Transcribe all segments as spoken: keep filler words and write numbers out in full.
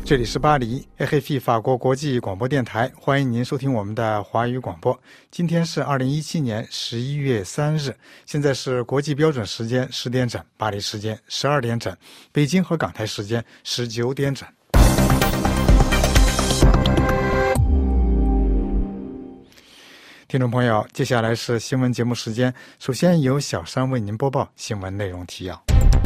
这里是巴黎 A F P 法国国际广播电台，欢迎您收听我们的华语广播。今天是二零一七年十一月三日，现在是国际标准时间十点整，巴黎时间十二点整，北京和港台时间十九点整。听众朋友，接下来是新闻节目时间，首先由小山为您播报新闻内容提要。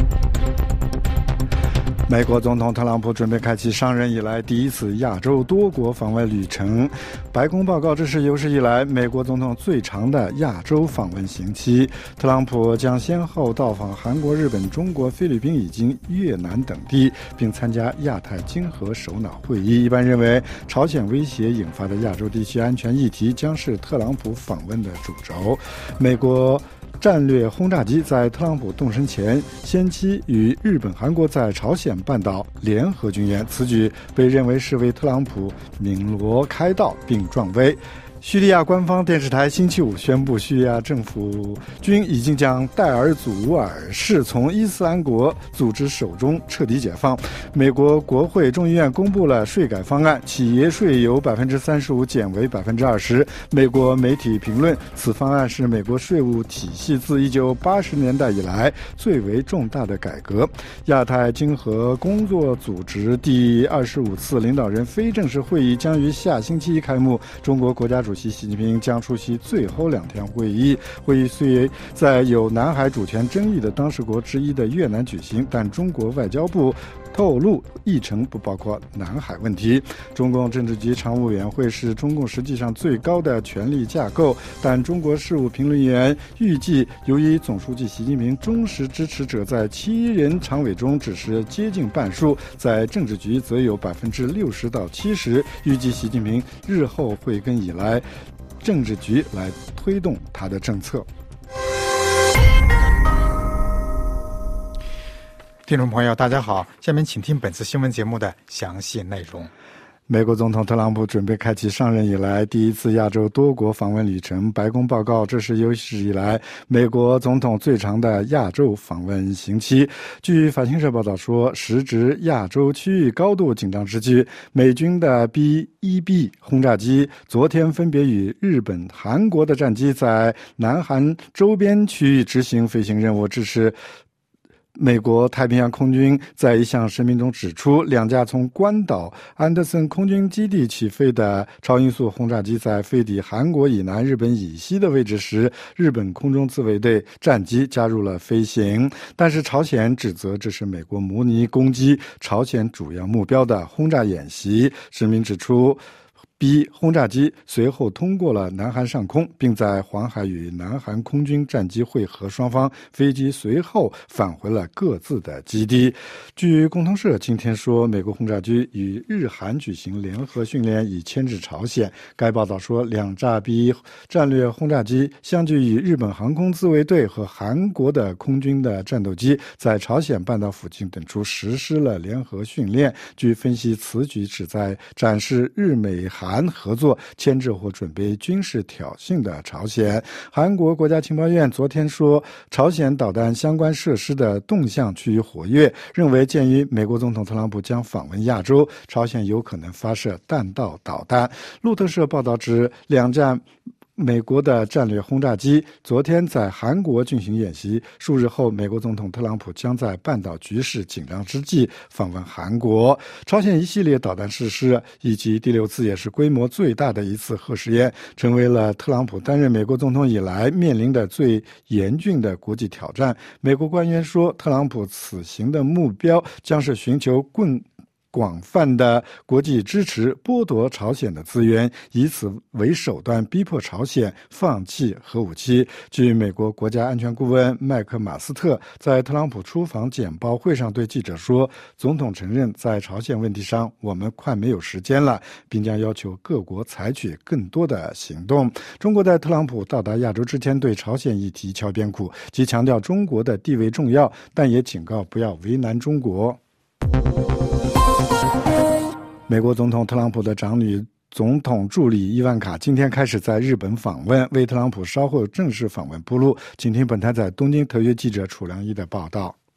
美国总统特朗普准备开启上任以来第一次亚洲多国访问旅程。白宫报告，这是有史以来美国总统最长的亚洲访问行期。特朗普将先后到访韩国、日本、中国、菲律宾以及越南等地，并参加亚太经合首脑会议。一般认为，朝鲜威胁引发的亚洲地区安全议题将是特朗普访问的主轴。美国战略轰炸机在特朗普动身前先期与日本、韩国在朝鲜半岛联合军演，此举被认为是为特朗普鸣锣开道并壮威。叙利亚官方电视台星期五宣布，叙利亚政府军已经将代尔祖尔市从伊斯兰国组织手中彻底解放。美国国会众议院公布了税改方案，企业税由百分之三十五减为百分之二十。美国媒体评论，此方案是美国税务体系自一九八十年代以来最为重大的改革。亚太经合工作组织第二十五次领导人非正式会议将于下星期一开幕，中国国家主席习近平将出席最后两天会议。会议虽在有南海主权争议的当事国之一的越南举行，但中国外交部透露议程不包括南海问题。中共政治局常务委员会是中共实际上最高的权力架构，但中国事务评论员预计，由于总书记习近平忠实支持者在七人常委中只是接近半数，在政治局则有百分之六十到七十。预计习近平日后会跟以来政治局来推动他的政策。 听众朋友大家好，下面请听本次新闻节目的详细内容。 美国总统特朗普准备开启上任以来第一次亚洲多国访问旅程。白宫报告，这是有史以来美国总统最长的亚洲访问行期。据法新社报道说，时值亚洲区域高度紧张之际，美军的 B 一 B 轰炸机昨天分别与日本、韩国的战机在南韩周边区域执行飞行任务，这是美国太平洋空军在一项声明中指出，两架从关岛安德森空军基地起飞的超音速轰炸机在飞抵韩国以南、日本以西的位置时，日本空中自卫队战机加入了飞行。但是朝鲜指责这是美国模拟攻击朝鲜主要目标的轰炸演习。声明指出，B 轰炸机随后通过了南韩上空，并在黄海与南韩空军战机会合，双方飞机随后返回了各自的基地。据共同社今天说，美国轰炸机与日韩举行联合训练，以牵制朝鲜。该报道说，两架 B 战略轰炸机相继与日本航空自卫队和韩国的空军的战斗机在朝鲜半岛附近等处实施了联合训练。据分析，此举旨在展示日美韩合作牵制或准备军事挑衅的朝鲜。韩国国家情报院昨天说，朝鲜导弹相关设施的动向趋于活跃，认为鉴于美国总统特朗普将访问亚洲，朝鲜有可能发射弹道导弹。路透社报道指，两架美国的战略轰炸机昨天在韩国进行演习，数日后美国总统特朗普将在半岛局势紧张之际访问韩国。朝鲜一系列导弹试试以及第六次也是规模最大的一次核试验，成为了特朗普担任美国总统以来面临的最严峻的国际挑战。美国官员说，特朗普此行的目标将是寻求更广泛的国际支持，剥夺朝鲜的资源，以此为手段逼迫朝鲜放弃核武器。据美国国家安全顾问麦克马斯特在特朗普出访简报会上对记者说，总统承认在朝鲜问题上我们快没有时间了，并将要求各国采取更多的行动。中国在特朗普到达亚洲之前对朝鲜议题敲边鼓，既强调中国的地位重要，但也警告不要为难中国。美国总统特朗普的长女总统助理伊万卡今天开始在日本访问，为特朗普稍后正式访问铺路。请听本台在东京特约记者楚良一的报道。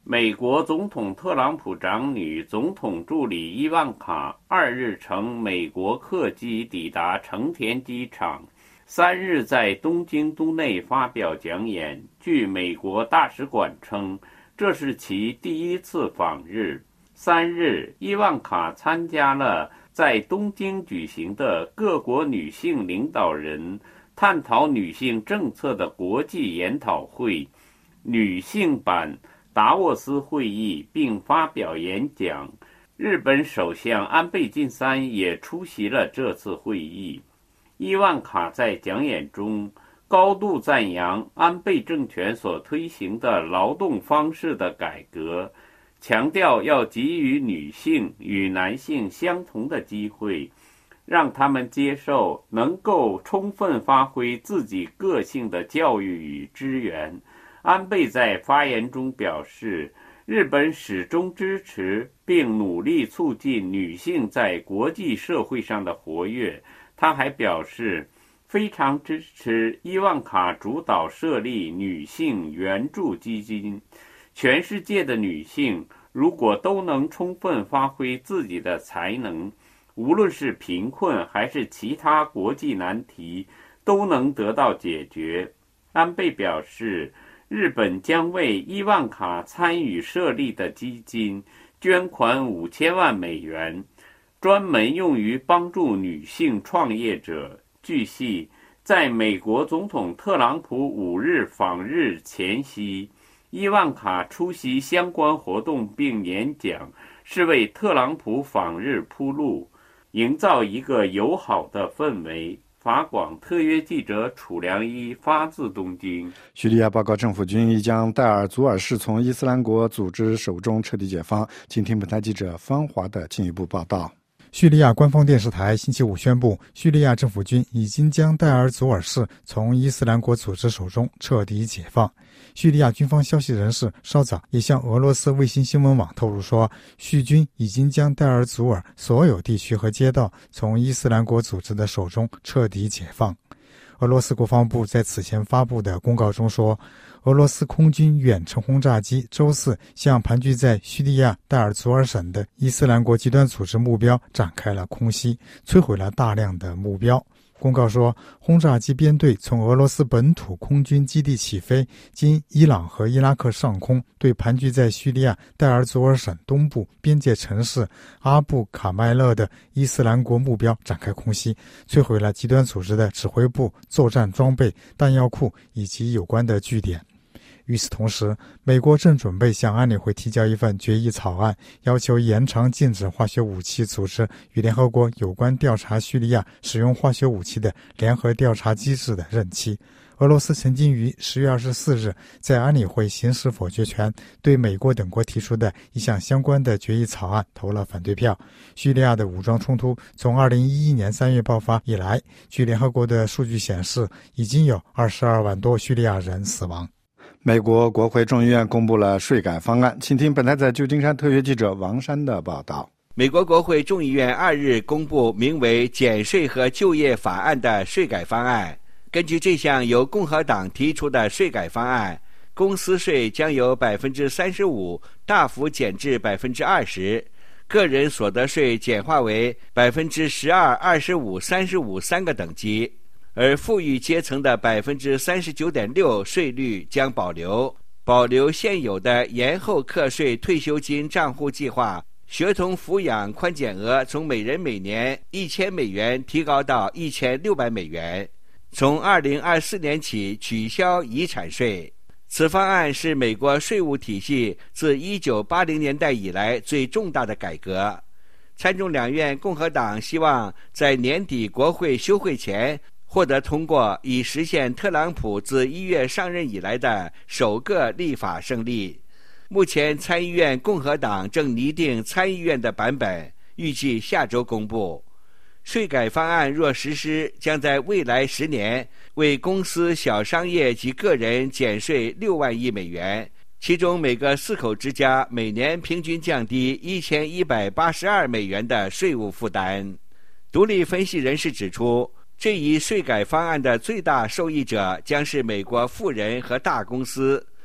美国总统特朗普长女、总统助理伊万卡二日乘美国客机抵达成田机场，三日在东京都内发表讲演。据美国大使馆称，这是其第一次访日。三日，伊万卡参加了在东京举行的各国女性领导人探讨女性政策的国际研讨会女性版达沃斯会议，并发表演讲。日本首相安倍晋三也出席了这次会议。伊万卡在讲演中高度赞扬安倍政权所推行的劳动方式的改革，强调要给予女性与男性相同的机会，让他们接受能够充分发挥自己个性的教育与支援。安倍在发言中表示，日本始终支持并努力促进女性在国际社会上的活跃。他还表示，非常支持伊万卡主导设立女性援助基金。全世界的女性如果都能充分发挥自己的才能，无论是贫困还是其他国际难题，都能得到解决。安倍表示，日本将为伊万卡参与设立的基金捐款五千万美元，专门用于帮助女性创业者。据悉，在美国总统特朗普五日访日前夕，伊万卡出席相关活动并演讲，是为特朗普访日铺路，营造一个友好的氛围。法广特约记者楚良一发自东京。 叙利亚报告，政府军已将代尔祖尔市从伊斯兰国组织手中彻底解放。请听本台记者方华的进一步报道。 叙利亚官方电视台星期五宣布，叙利亚政府军已经将代尔祖尔市从伊斯兰国组织手中彻底解放。叙利亚军方消息人士稍早也向俄罗斯卫星新闻网透露说，叙军已经将代尔祖尔所有地区和街道从伊斯兰国组织的手中彻底解放。俄罗斯国防部在此前发布的公告中说，俄罗斯空军远程轰炸机周四向盘踞在叙利亚代尔祖尔省的伊斯兰国极端组织目标展开了空袭，摧毁了大量的目标。公告说，轰炸机编队从俄罗斯本土空军基地起飞，经伊朗和伊拉克上空，对盘踞在叙利亚代尔祖尔省东部边界城市阿布卡麦勒的伊斯兰国目标展开空袭，摧毁了极端组织的指挥部、作战装备、弹药库以及有关的据点。与此同时，美国正准备向安理会提交一份决议草案，要求延长禁止化学武器组织与联合国有关调查叙利亚使用化学武器的联合调查机制的任期。俄罗斯曾经于十月二十四日在安理会行使否决权，对美国等国提出的一项相关的决议草案投了反对票。叙利亚的武装冲突从二零一一年三月爆发以来，据联合国的数据显示，已经有二十二万多叙利亚人死亡。 美国国会众议院公布了税改方案，请听本台在旧金山特约记者王山的报道。 美国国会众议院二日公布名为减税和就业法案的税改方案。根据这项由共和党提出的税改方案，公司税将由百分之三十五大幅减至百分之二十，个人所得税简化为百分之十二、二十五、三十五三个等级。而富裕阶层的百分之三十九点六税率将保留，保留现有的延后课税退休金账户计划，学童抚养宽减额从每人每年一千美元提高到一千六百美元。从二零二四年起取消遗产税。此方案是美国税务体系自一九八零年代以来最重大的改革。参众两院共和党希望在年底国会休会前获得通过，以实现特朗普自一月上任以来的首个立法胜利。目前参议院共和党正拟定参议院的版本，预计下周公布。税改方案若实施，将在未来十年为公司、小商业及个人减税六万亿美元，其中每个四口之家每年平均降低一千一百八十二美元的税务负担。独立分析人士指出，这一税改方案的最大受益者将是美国富人和大公司，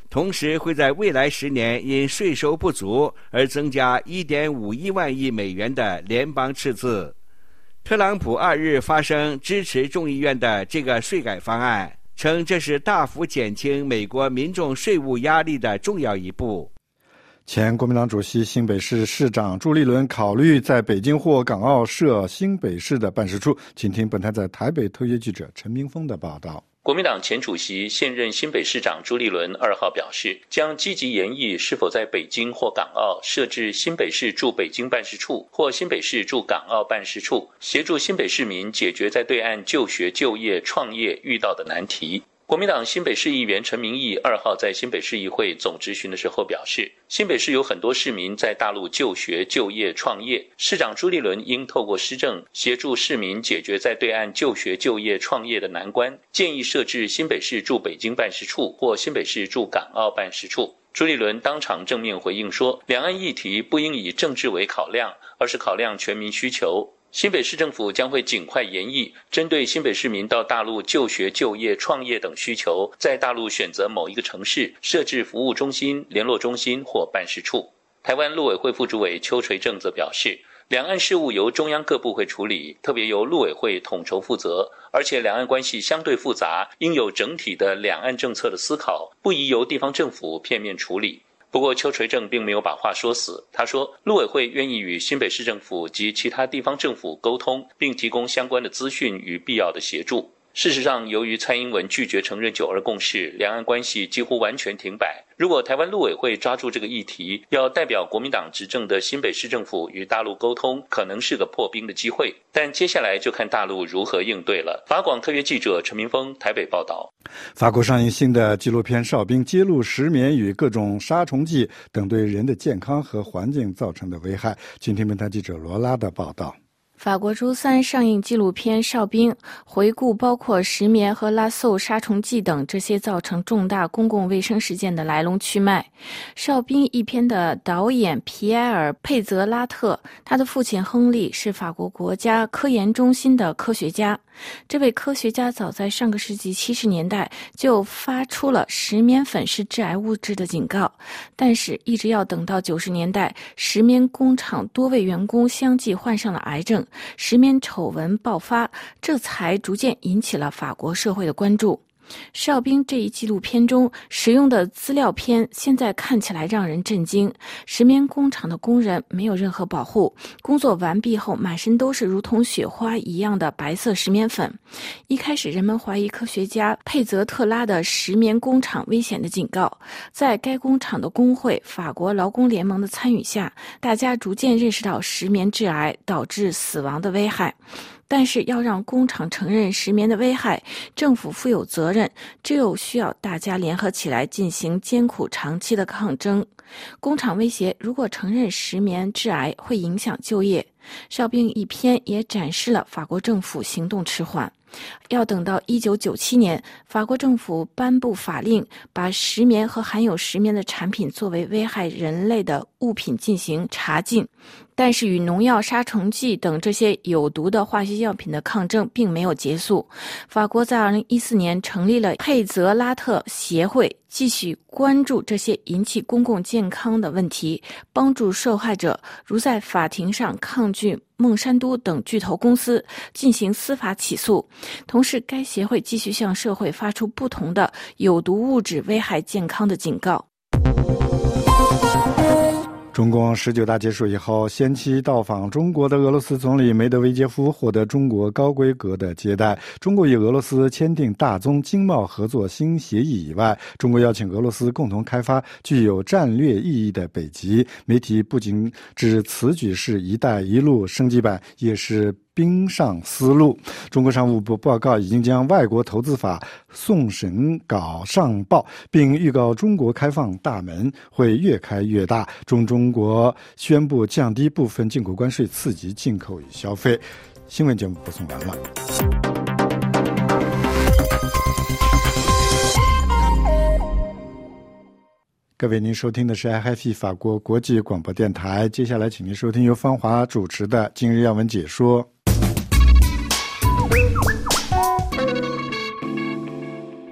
同时会在未来十年因税收不足而增加 一点五一万亿美元的联邦赤字。特朗普二日发声支持众议院的这个税改方案，称这是大幅减轻美国民众税务压力的重要一步。 前国民党主席新北市市长朱立伦考虑在北京或港澳设新北市的办事处。请听本台在台北特约记者陈明峰的报道。 国民党前主席、现任新北市长朱立伦二号表示，将积极研议是否在北京或港澳设置新北市驻北京办事处或新北市驻港澳办事处，协助新北市民解决在对岸就学、就业、创业遇到的难题。国民党新北市议员陈明义二号在新北市议会总质询的时候表示，新北市有很多市民在大陆就学、就业、创业，市长朱立伦应透过施政协助市民解决在对岸就学、就业、创业的难关，建议设置新北市驻北京办事处或新北市驻港澳办事处。朱立伦当场正面回应说，两岸议题不应以政治为考量，而是考量全民需求。新北市政府将会尽快研议，针对新北市民到大陆就学、就业、创业等需求，在大陆选择某一个城市设置服务中心、联络中心或办事处。台湾陆委会副主委邱垂正则表示，两岸事务由中央各部会处理，特别由陆委会统筹负责，而且两岸关系相对复杂，应有整体的两岸政策的思考，不宜由地方政府片面处理。不过邱垂正并没有把话说死，他说陆委会愿意与新北市政府及其他地方政府沟通，并提供相关的资讯与必要的协助。事实上，由于蔡英文拒绝承认九二共识，两岸关系几乎完全停摆。如果台湾陆委会抓住这个议题，要代表国民党执政的新北市政府与大陆沟通，可能是个破冰的机会。但接下来就看大陆如何应对了。法广特约记者陈明峰台北报道。 法国上映新的纪录片《哨兵》，揭露石棉与各种杀虫剂等对人的健康和环境造成的危害。请听本台记者罗拉的报道。 法国周三上映纪录片《哨兵》，回顾包括石棉和拉嗖杀虫剂等这些造成重大公共卫生事件的来龙去脉。《哨兵》一片的导演皮埃尔·佩泽拉特，他的父亲亨利是法国国家科研中心的科学家。这位科学家早在上个世纪七十年代就发出了石棉粉是致癌物质的警告，但是一直要等到九十年代，石棉工厂多位员工相继患上了癌症，石棉丑闻爆发，这才逐渐引起了法国社会的关注。哨兵这一纪录片中使用的资料片现在看起来让人震惊。石棉工厂的工人没有任何保护，工作完毕后满身都是如同雪花一样的白色石棉粉。一开始人们怀疑科学家佩泽特拉的石棉工厂危险的警告，在该工厂的工会法国劳工联盟的参与下，大家逐渐认识到石棉致癌导致死亡的危害。但是要让工厂承认石棉的危害，政府负有责任，只有需要大家联合起来进行艰苦长期的抗争。工厂威胁，如果承认石棉致癌，会影响就业。哨兵一篇也展示了法国政府行动迟缓。要等到一九九七年，法国政府颁布法令，把石棉和含有石棉的产品作为危害人类的物品进行查禁。但是与农药、杀虫剂等这些有毒的化学药品的抗争并没有结束。法国在二零一四年成立了佩泽拉特协会，继续关注这些引起公共健康的问题，帮助受害者如在法庭上抗拒孟山都等巨头公司进行司法起诉。同时该协会继续向社会发出不同的有毒物质危害健康的警告。 中共十九大结束以后，先期到访中国的俄罗斯总理梅德韦杰夫获得中国高规格的接待。中国与俄罗斯签订大宗经贸合作新协议以外，中国邀请俄罗斯共同开发具有战略意义的北极。媒体不仅指此举是一带一路升级版，也是冰上丝路。中国商务部报告已经将外国投资法送审稿上报，并预告中国开放大门会越开越大。中中国宣布降低部分进口关税，刺激进口与消费。新闻节目播送完了。各位，您收听的是 I F I 法国国际广播电台。接下来请您收听由方华主持的今日要闻解说。 听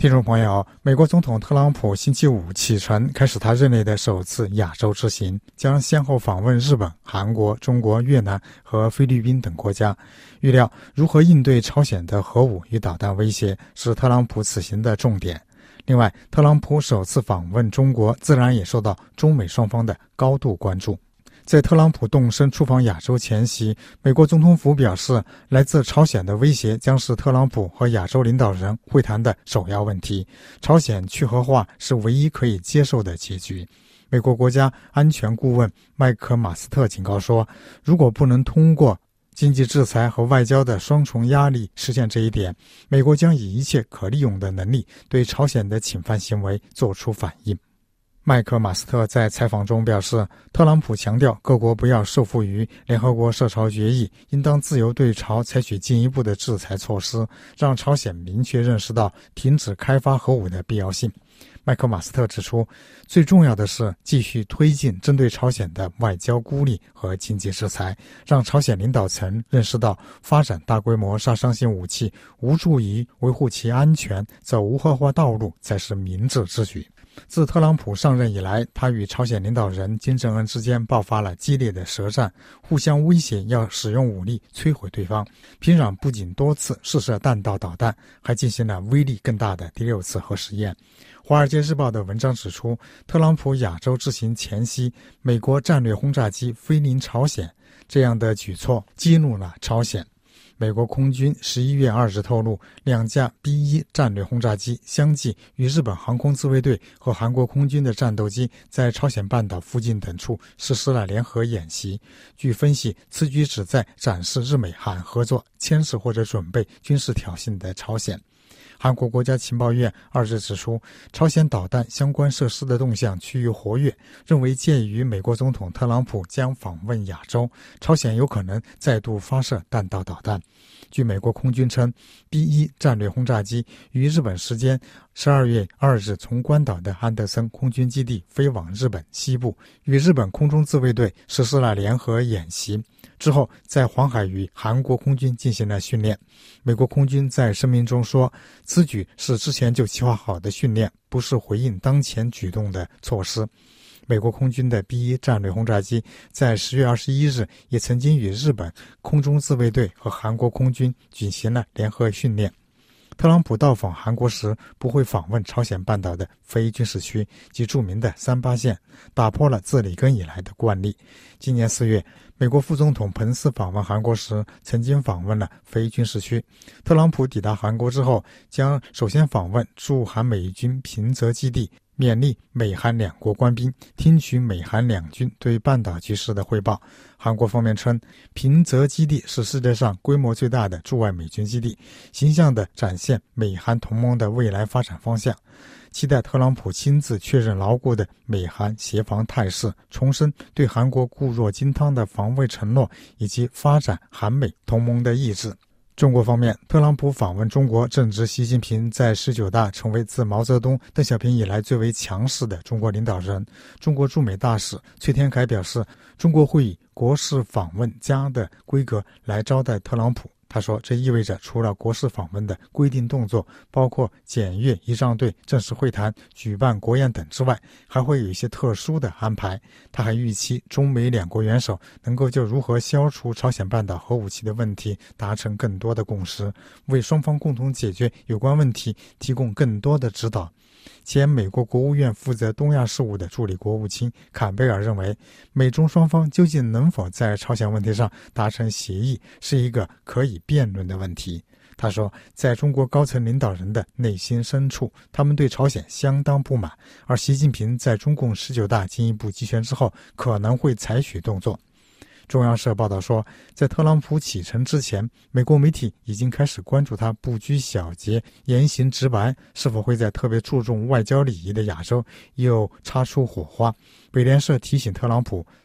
听众朋友，美国总统特朗普星期五启程，开始他任内的首次亚洲之行，将先后访问日本、韩国、中国、越南和菲律宾等国家。预料如何应对朝鲜的核武与导弹威胁是特朗普此行的重点。另外，特朗普首次访问中国，自然也受到中美双方的高度关注。在特朗普动身出访亚洲前夕，美国总统府表示，来自朝鲜的威胁将是特朗普和亚洲领导人会谈的首要问题。朝鲜去核化是唯一可以接受的结局。美国国家安全顾问麦克马斯特警告说，如果不能通过经济制裁和外交的双重压力实现这一点，美国将以一切可利用的能力对朝鲜的侵犯行为做出反应。麦克马斯特在采访中表示，特朗普强调各国不要受缚于联合国涉朝决议，应当自由对朝采取进一步的制裁措施，让朝鲜明确认识到停止开发核武的必要性。麦克马斯特指出，最重要的是继续推进针对朝鲜的外交孤立和经济制裁，让朝鲜领导层认识到发展大规模杀伤性武器无助于维护其安全，走无核化道路才是明智之举。自特朗普上任以来，他与朝鲜领导人金正恩之间爆发了激烈的舌战，互相威胁要使用武力摧毁对方。平壤不仅多次试射弹道导弹，还进行了威力更大的第六次核试验。《华尔街日报》的文章指出，特朗普亚洲之行前夕，美国战略轰炸机飞临朝鲜，这样的举措激怒了朝鲜。美国空军十一月二日透露，两架 B 一 战略轰炸机相继与日本航空自卫队和韩国空军的战斗机在朝鲜半岛附近等处实施了联合演习。据分析，此举旨在展示日美韩合作牵制或者准备军事挑衅的朝鲜。韩国国家情报院二日指出，朝鲜导弹相关设施的动向趋于活跃，认为介于美国总统特朗普将访问亚洲，朝鲜有可能再度发射弹道导弹。据美国空军称， B 一 战略轰炸机于日本时间十二月二日从关岛的安德森空军基地飞往日本西部，与日本空中自卫队实施了联合演习，之后在黄海与韩国空军进行了训练。美国空军在声明中说，此举是之前就计划好的训练，不是回应当前举动的措施。美国空军的 B 一 战略轰炸机在十月二十一日也曾经与日本空中自卫队和韩国空军举行了联合训练。特朗普到访韩国时不会访问朝鲜半岛的非军事区及著名的三八线，打破了自里根以来的惯例。今年四月，美国副总统彭斯访问韩国时曾经访问了非军事区。特朗普抵达韩国之后，将首先访问驻韩美军平泽基地，勉励美韩两国官兵，听取美韩两军对半岛局势的汇报。韩国方面称，平泽基地是世界上规模最大的驻外美军基地，形象地展现美韩同盟的未来发展方向。期待特朗普亲自确认牢固的美韩协防态势，重申对韩国固若金汤的防卫承诺，以及发展韩美同盟的意志。中国方面，特朗普访问中国，正值习近平在十九大成为自毛泽东、邓小平以来最为强势的中国领导人。中国驻美大使崔天凯表示，中国会以国事访问家的规格来招待特朗普。他说，这意味着除了国事访问的规定动作，包括检阅仪仗队、正式会谈、举办国宴等之外，还会有一些特殊的安排。他还预期中美两国元首能够就如何消除朝鲜半岛核武器的问题达成更多的共识，为双方共同解决有关问题提供更多的指导。前美国国务院负责东亚事务的助理国务卿坎贝尔认为，美中双方究竟能否在朝鲜问题上达成协议，是一个可以辩论的问题。他说，在中国高层领导人的内心深处，他们对朝鲜相当不满，而习近平在中共十九大进一步集权之后，可能会采取动作。中央社报道说，在特朗普启程之前，美国媒体已经开始关注他不拘小节、言行直白，是否会在特别注重外交礼仪的亚洲又擦出火花。美联社提醒特朗普，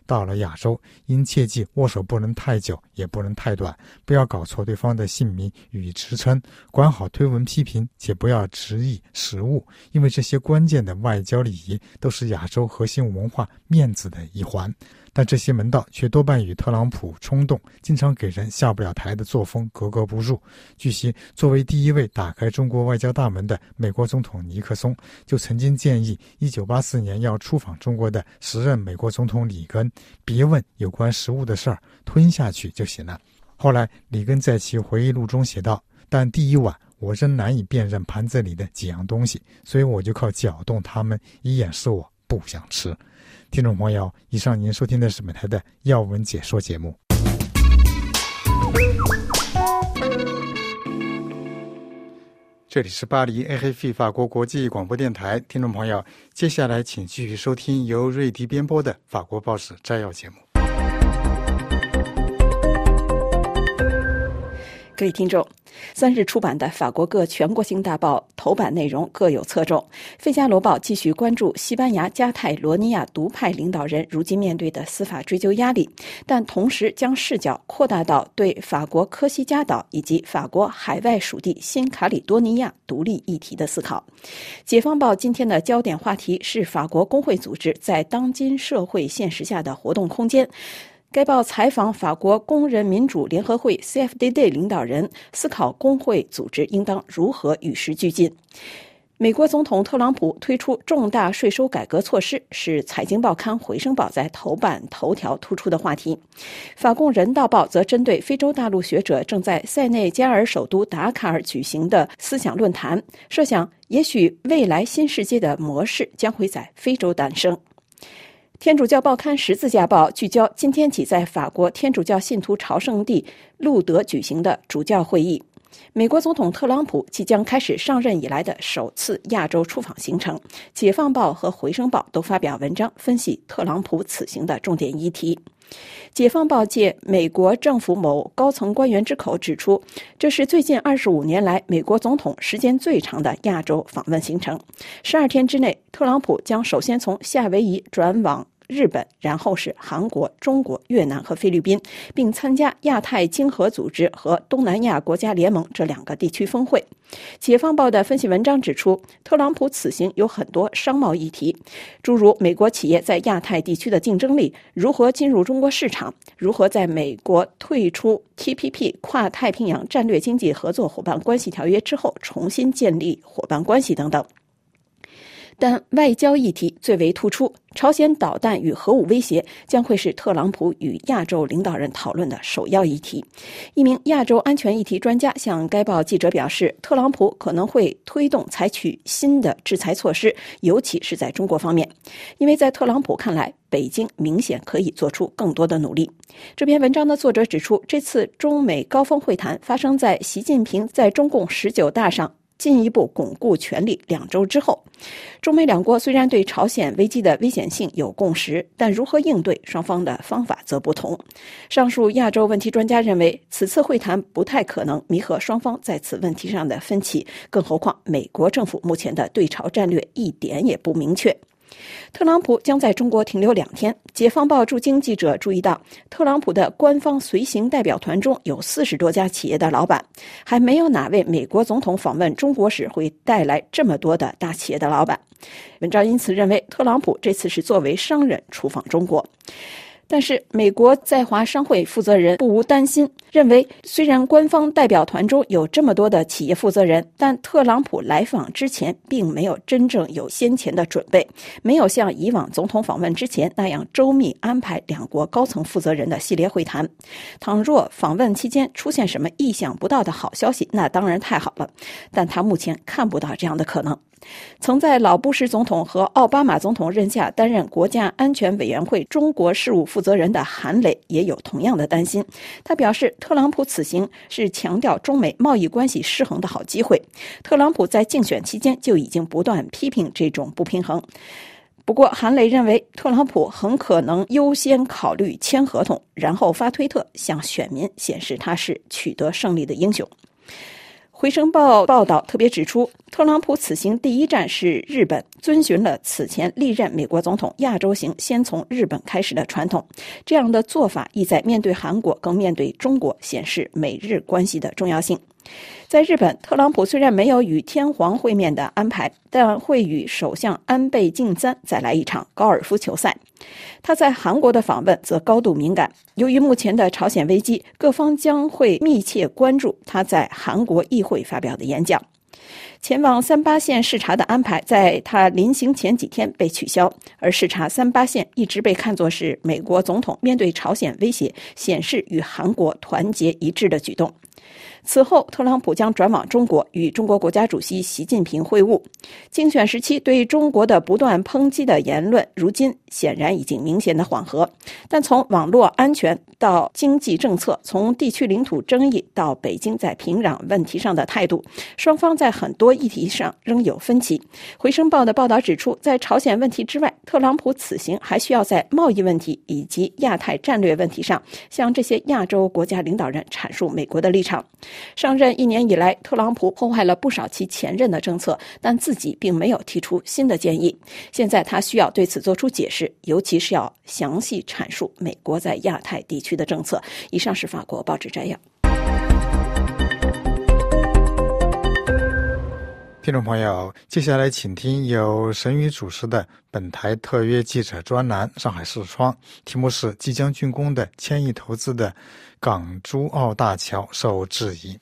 到了亚洲，应切记握手不能太久，也不能太短，不要搞错对方的姓名与职称，管好推文批评，且不要直译实物，因为这些关键的外交礼仪都是亚洲核心文化面子的一环。但这些门道却多半与特朗普冲动、经常给人下不了台的作风格格不入。据悉，作为第一位打开中国外交大门的美国总统尼克松，就曾经建议一九八四年要出访中国的时任美国总统里根，别问有关食物的事儿，吞下去就行了。后来，里根在其回忆录中写道：但第一晚我仍难以辨认盘子里的几样东西，所以我就靠搅动它们，以掩饰我不想吃。听众朋友，以上您收听的是本台的要闻解说节目。这里是巴黎 A F P 法国国际广播电台，听众朋友，接下来请继续收听由瑞迪编播的法国报纸摘要节目。 各位听众，三日出版的法国各全国性大报头版内容各有侧重。《费加罗报》继续关注西班牙加泰罗尼亚独派领导人如今面对的司法追究压力，但同时将视角扩大到对法国科西嘉岛以及法国海外属地新卡里多尼亚独立议题的思考。《解放报》今天的焦点话题是法国工会组织在当今社会现实下的活动空间。该报采访法国工人民主联合会 C F D D 领导人，思考工会组织应当如何与时俱进。美国总统特朗普推出重大税收改革措施，是财经报刊《回声报》在头版头条突出的话题。法共人道报则针对非洲大陆学者正在塞内加尔首都达卡尔举行的思想论坛，设想也许未来新世界的模式将会在非洲诞生。天主教报刊《十字架报》聚焦今天起在法国天主教信徒朝圣地路德举行的主教会议。美国总统特朗普即将开始上任以来的首次亚洲出访行程，《解放报》和《回声报》都发表文章分析特朗普此行的重点议题。解放报借美国政府某高层官员之口指出，这是最近二十五年来美国总统时间最长的亚洲访问行程。十二天之内，特朗普将首先从夏威夷转往日本，然后是韩国、中国、越南和菲律宾，并参加亚太经合组织和东南亚国家联盟这两个地区峰会。解放报的分析文章指出，特朗普此行有很多商贸议题，诸如美国企业在亚太地区的竞争力，如何进入中国市场，如何在美国退出 T P P 跨太平洋战略经济合作伙伴关系条约之后重新建立伙伴关系等等。但外交议题最为突出，朝鲜导弹与核武威胁将会是特朗普与亚洲领导人讨论的首要议题。一名亚洲安全议题专家向该报记者表示，特朗普可能会推动采取新的制裁措施，尤其是在中国方面，因为在特朗普看来，北京明显可以做出更多的努力。这篇文章的作者指出，这次中美高峰会谈发生在习近平在中共十九大上进一步巩固权力两周之后。中美两国虽然对朝鲜危机的危险性有共识，但如何应对，双方的方法则不同。上述亚洲问题专家认为，此次会谈不太可能弥合双方在此问题上的分歧，更何况美国政府目前的对朝战略一点也不明确。特朗普将在中国停留两天。解放报驻京记者注意到，特朗普的官方随行代表团中有四十多家企业的老板，还没有哪位美国总统访问中国时会带来这么多的大企业的老板。文章因此认为，特朗普这次是作为商人出访中国。但是美国在华商会负责人不无担心，认为虽然官方代表团中有这么多的企业负责人，但特朗普来访之前并没有真正有先前的准备，没有像以往总统访问之前那样周密安排两国高层负责人的系列会谈。倘若访问期间出现什么意想不到的好消息，那当然太好了，但他目前看不到这样的可能。曾在老布什总统和奥巴马总统任下担任国家安全委员会中国事务负责人的韩磊也有同样的担心。他表示，特朗普此行是强调中美贸易关系失衡的好机会。特朗普在竞选期间就已经不断批评这种不平衡。不过韩磊认为，特朗普很可能优先考虑签合同，然后发推特向选民显示他是取得胜利的英雄。回声报报道特别指出， 特朗普此行第一站是日本，遵循了此前历任美国总统亚洲行先从日本开始的传统。这样的做法意在面对韩国更面对中国显示美日关系的重要性。在日本，特朗普虽然没有与天皇会面的安排，但会与首相安倍晋三再来一场高尔夫球赛。他在韩国的访问则高度敏感，由于目前的朝鲜危机，各方将会密切关注他在韩国议会发表的演讲。前往三八线视察的安排在他临行前几天被取消，而视察三八线一直被看作是美国总统面对朝鲜威胁显示与韩国团结一致的举动。此后，特朗普将转往中国，与中国国家主席习近平会晤。竞选时期对中国的不断抨击的言论，如今显然已经明显的缓和。但从网络安全到经济政策，从地区领土争议到北京在平壤问题上的态度，双方在很多议题上仍有分歧。回声报的报道指出，在朝鲜问题之外，特朗普此行还需要在贸易问题以及亚太战略问题上，向这些亚洲国家领导人阐述美国的立场。上任一年以来，特朗普破坏了不少其前任的政策，但自己并没有提出新的建议。现在他需要对此做出解释，尤其是要详细阐述美国在亚太地区的政策。以上是法国报纸摘要。 听众朋友，接下来请听由沈宇主持的本台特约记者专栏《上海视窗》，题目是即将竣工的千亿投资的港珠澳大桥受质疑。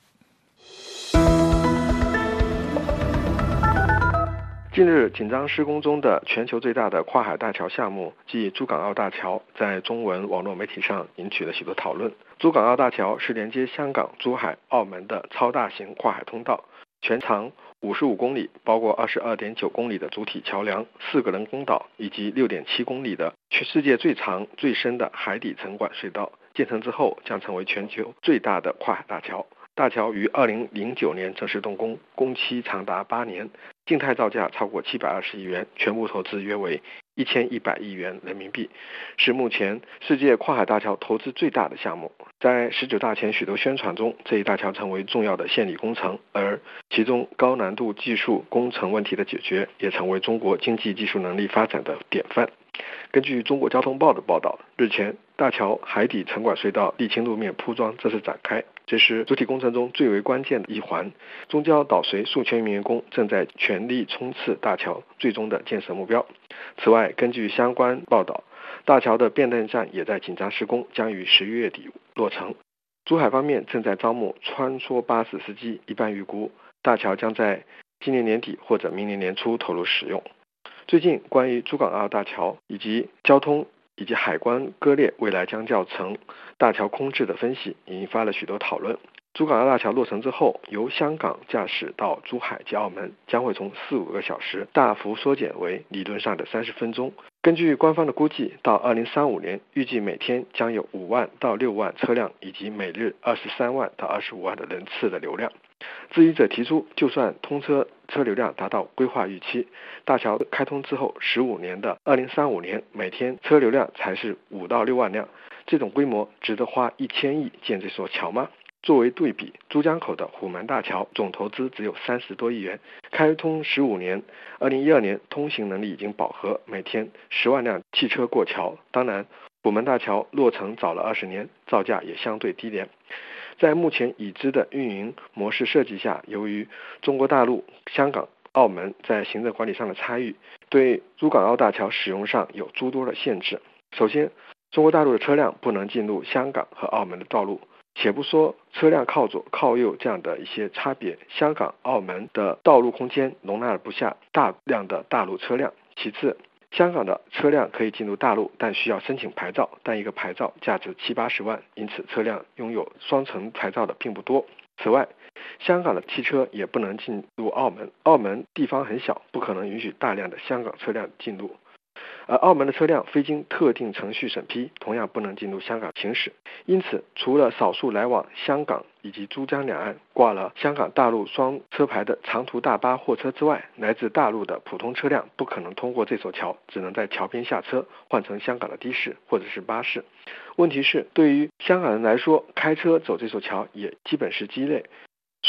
近日，紧张施工中的全球最大的跨海大桥项目即珠港澳大桥，在中文网络媒体上引起了许多讨论。珠港澳大桥是连接香港、珠海、澳门的超大型跨海通道，全长五十五公里，包括 二十二点九公里的主体桥梁、四个人工岛以及 六点七公里的全世界最长最深的海底沉管隧道。建成之后将成为全球最大的跨海大桥。大桥于二零零九年正式动工，工期长达八年，静态造价超过七百二十亿元，全部投资约为一千一百亿元人民币，是目前世界跨海大桥投资最大的项目。在十九大前许多宣传中，这一大桥成为重要的献礼工程，而其中高难度技术工程问题的解决，也成为中国经济技术能力发展的典范。根据中国交通报的报道，日前大桥海底沉管隧道沥青路面铺装正式展开，这是主体工程中最为关键的一环。中交导随数千名员工正在全力冲刺大桥最终的建设目标。此外，根据相关报道，大桥的变电站也在紧张施工，将于十一月底落成。珠海方面正在招募穿梭巴士司机，一般预估大桥将在今年年底或者明年年初投入使用。最近关于珠港澳大桥以及交通以及海关割裂未来将造成大桥空置的分析引发了许多讨论。珠港澳大桥落成之后，由香港驾驶到珠海及澳门将会从四五个小时大幅缩减为理论上的三十分钟。根据官方的估计，到二零三五年预计每天将有五万到六万车辆以及每日二十三万到二十五万的人次的流量。质疑者提出，就算通车车流量达到规划预期，大桥开通之后十五年的二零三五年每天车流量才是五到六万辆，这种规模值得花一千亿建这座桥吗？作为对比，珠江口的虎门大桥总投资只有三十多亿元，开通十五年，二零一二年通行能力已经饱和，每天十万辆汽车过桥。当然，虎门大桥落成早了二十年，造价也相对低廉。在目前已知的运营模式设计下，由于中国大陆、香港、澳门在行政管理上的差异，对珠港澳大桥使用上有诸多的限制。首先，中国大陆的车辆不能进入香港和澳门的道路，且不说车辆靠左靠右这样的一些差别，香港、澳门的道路空间容纳不下大量的大陆车辆。其次，香港的车辆可以进入大陆，但需要申请牌照，但一个牌照价值七八十万，因此车辆拥有双层牌照的并不多。此外，香港的汽车也不能进入澳门，澳门地方很小，不可能允许大量的香港车辆进入。而澳门的车辆非经特定程序审批，同样不能进入香港行驶。因此，除了少数来往香港以及珠江两岸挂了香港大陆双车牌的长途大巴货车之外，来自大陆的普通车辆不可能通过这座桥，只能在桥边下车，换乘香港的的士或者是巴士。问题是，对于香港人来说，开车走这座桥也基本是鸡肋。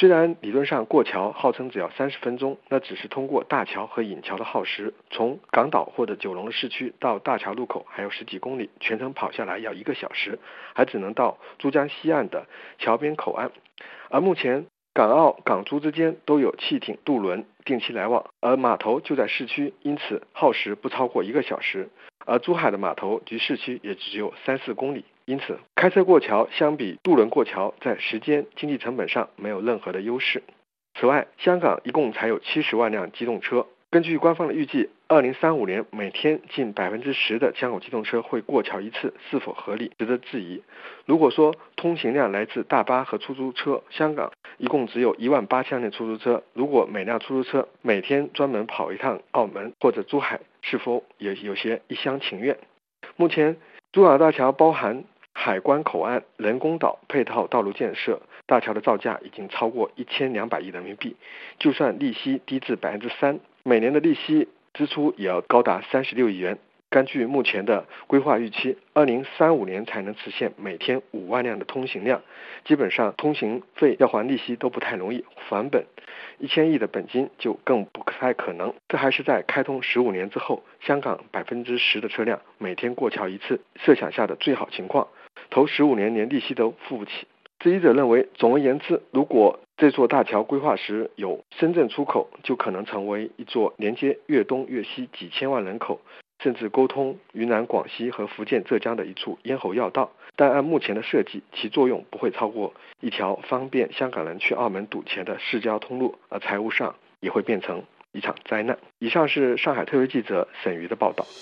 虽然理论上过桥号称只要三十分钟，那只是通过大桥和引桥的耗时，从港岛或者九龙的市区到大桥路口还有十几公里，全程跑下来要一个小时，还只能到珠江西岸的桥边口岸。而目前港澳港珠之间都有汽艇、渡轮定期来往，而码头就在市区，因此耗时不超过一个小时。而珠海的码头距市区也只有三四公里，因此开车过桥相比渡轮过桥，在时间、经济成本上没有任何的优势。此外，香港一共才有七十万辆机动车，根据官方的预计，二零三五年每天近百分之十的香港机动车会过桥一次，是否合理值得质疑。如果说通行量来自大巴和出租车，香港一共只有一万八千辆出租车，如果每辆出租车每天专门跑一趟澳门或者珠海，是否也有些一厢情愿？目前珠港大桥包含海关口岸、人工岛、配套道路建设，大桥的造价已经超过一千两百亿人民币，就算利息低至百分之三，每年的利息支出也要高达三十六亿元。根据目前的规划预期，二零三五年才能实现每天五万辆的通行量，基本上通行费要还利息都不太容易，还本一千亿的本金就更不太可能。这还是在开通十五年之后，香港百分之十的车辆每天过桥一次设想下的最好情况，头十五年连利息都付不起。质疑者认为，总而言之，如果这座大桥规划时有深圳出口，就可能成为一座连接粤东粤西几千万人口，甚至沟通云南、广西和福建、浙江的一处咽喉要道。但按目前的设计，其作用不会超过一条方便香港人去澳门赌钱的市交通路，而财务上也会变成一场灾难。以上是上海特约记者沈瑜的报道。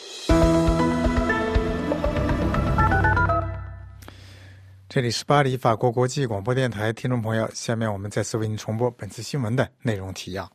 这里是巴黎法国国际广播电台，听众朋友，下面我们再次为您重播本次新闻的内容提要。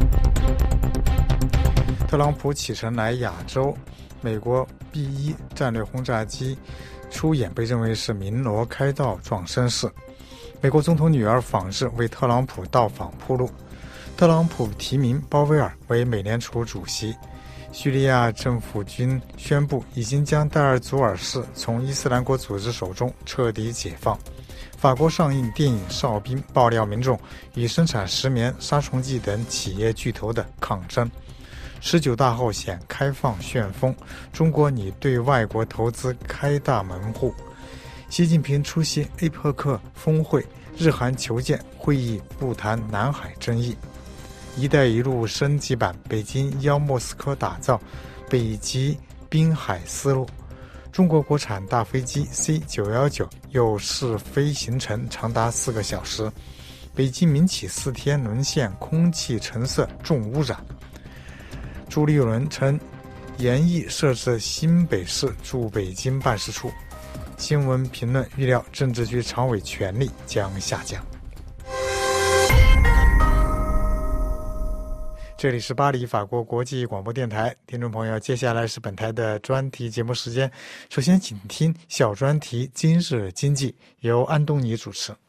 特朗普启程来亚洲，美国 B 一 战略轰炸机出演被认为是鸣锣开道壮声势。美国总统女儿访日为特朗普到访铺路。特朗普提名鲍威尔为美联储主席。叙利亚政府军宣布已经将代尔祖尔市从伊斯兰国组织手中彻底解放。法国上映电影《哨兵》，爆料民众与生产石棉、杀虫剂等企业巨头的抗争。十九大后显开放旋风，中国拟对外国投资开大门户。习近平出席 A P E C 峰会，日韩求建会议不谈南海争议。一带一路升级版，北京邀莫斯科打造北极滨海丝路。中国国产大飞机 C 九一九 又试飞行程长达四个小时。北京民企四天沦陷空气成色重污染。朱立伦称研议设置新北市驻北京办事处。新闻评论预料政治局常委权力将下降。这里是巴黎法国国际广播电台，听众朋友，接下来是本台的专题节目时间。首先请听小专题今日经济，由安东尼主持。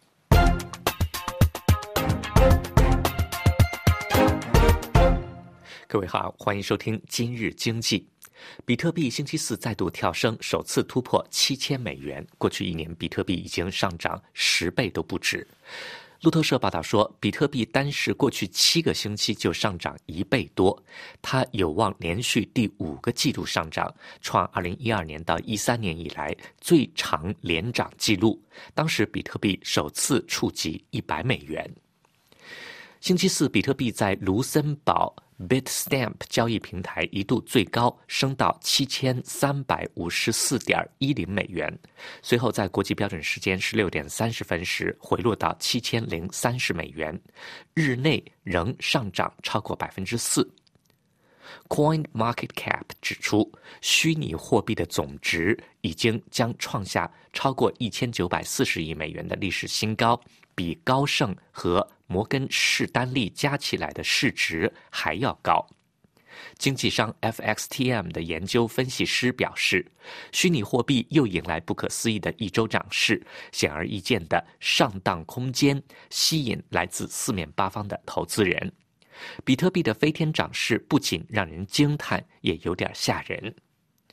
各位好，欢迎收听今日经济。比特币星期四再度跳升，首次突破七千美元。过去一年，比特币已经上涨十倍都不止。路透社报道说，比特币单是过去七个星期就上涨一倍多，它有望连续第五个季度上涨，创二零一二年到一三年以来最长连涨纪录。当时比特币首次触及一百美元。星期四，比特币在卢森堡 Bitstamp 交易平台一度最高升到七千三百五十四点一零美元，随后在国际标准时间十六点三十分时回落到七千零三十美元，日内仍上涨超过百分之四。CoinMarketCap 指出，虚拟货币的总值已经将创下超过一千九百四十亿美元的历史新高，比高盛和摩根士丹利加起来的市值还要高。经纪商 F X T M 的研究分析师表示，虚拟货币又迎来不可思议的一周涨势，显而易见的上当空间吸引来自四面八方的投资人。比特币的飞天涨势不仅让人惊叹，也有点吓人。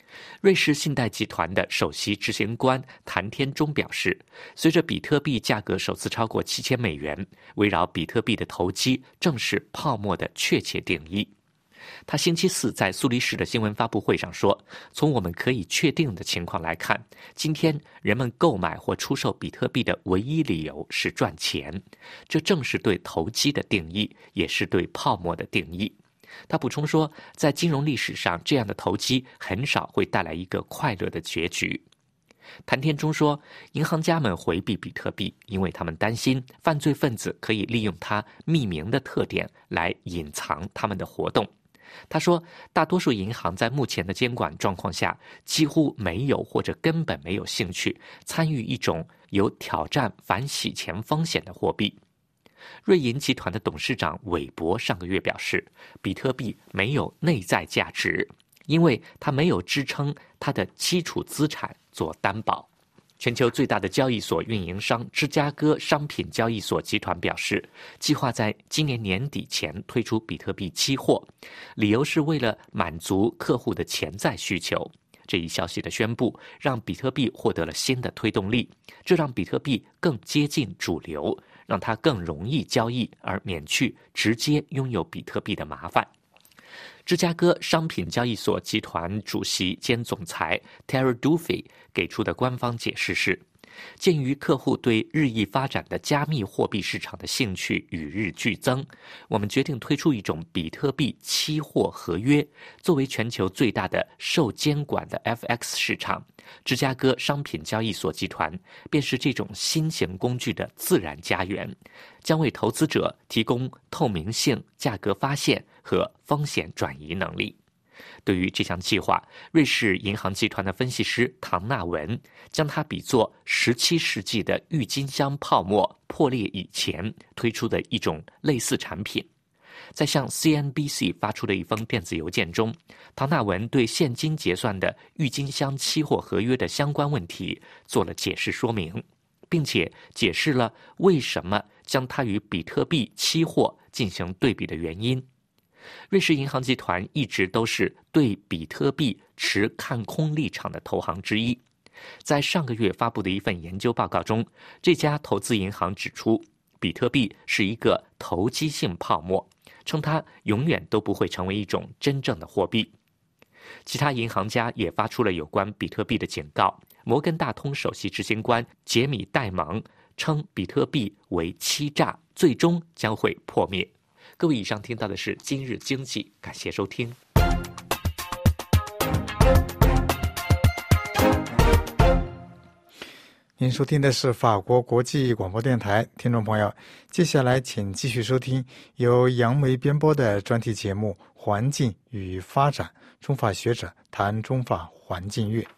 瑞士信贷集团的首席执行官谭天中表示，随着比特币价格首次超过七千美元，围绕比特币的投机正是泡沫的确切定义。他星期四在苏黎世的新闻发布会上说，从我们可以确定的情况来看，今天人们购买或出售比特币的唯一理由是赚钱，这正是对投机的定义，也是对泡沫的定义。他补充说，在金融历史上，这样的投机很少会带来一个快乐的结局。谭天中说，银行家们回避比特币，因为他们担心犯罪分子可以利用它匿名的特点来隐藏他们的活动。他说，大多数银行在目前的监管状况下，几乎没有或者根本没有兴趣参与一种有挑战反洗钱风险的货币。瑞银集团的董事长韦伯上个月表示，比特币没有内在价值，因为它没有支撑它的基础资产做担保。全球最大的交易所运营商芝加哥商品交易所集团表示，计划在今年年底前推出比特币期货，理由是为了满足客户的潜在需求。这一消息的宣布让比特币获得了新的推动力，这让比特币更接近主流，让它更容易交易，而免去直接拥有比特币的麻烦。芝加哥商品交易所集团主席兼总裁 Terry Duffy 给出的官方解释是，鉴于客户对日益发展的加密货币市场的兴趣与日俱增，我们决定推出一种比特币期货合约。作为全球最大的受监管的 F X 市场，芝加哥商品交易所集团便是这种新型工具的自然家园，将为投资者提供透明性、价格发现和风险转移能力。对于这项计划，瑞士银行集团的分析师唐纳文将它比作十七世纪的郁金香泡沫破裂以前推出的一种类似产品。在向 C N B C 发出的一封电子邮件中，唐纳文对现金结算的郁金香期货合约的相关问题做了解释说明，并且解释了为什么将它与比特币期货进行对比的原因。瑞士银行集团一直都是对比特币持看空立场的投行之一。在上个月发布的一份研究报告中，这家投资银行指出，比特币是一个投机性泡沫，称它永远都不会成为一种真正的货币。其他银行家也发出了有关比特币的警告。摩根大通首席执行官杰米·戴蒙称比特币为欺诈，最终将会破灭。各位，以上听到的是今日经济，感谢收听。 您收听的是法国国际广播电台，听众朋友，接下来请继续收听由杨梅编播的专题节目《环境与发展》，中法学者谈中法环境乐。